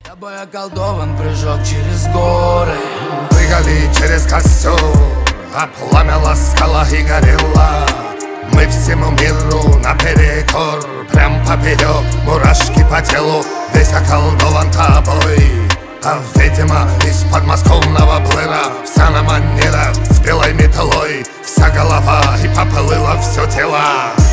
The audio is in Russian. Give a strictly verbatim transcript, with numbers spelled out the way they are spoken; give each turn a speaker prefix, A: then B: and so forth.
A: Тобой околдован прыжок через горы.
B: Прыгали через костер, а пламя ласкало и горело. Мы всему миру наперекор, прям поперек, мурашки по телу. Весь околдован тобой. А видимо, из подмосковного блэра вся на манерах с белой метлой, вся голова и поплыло все тело.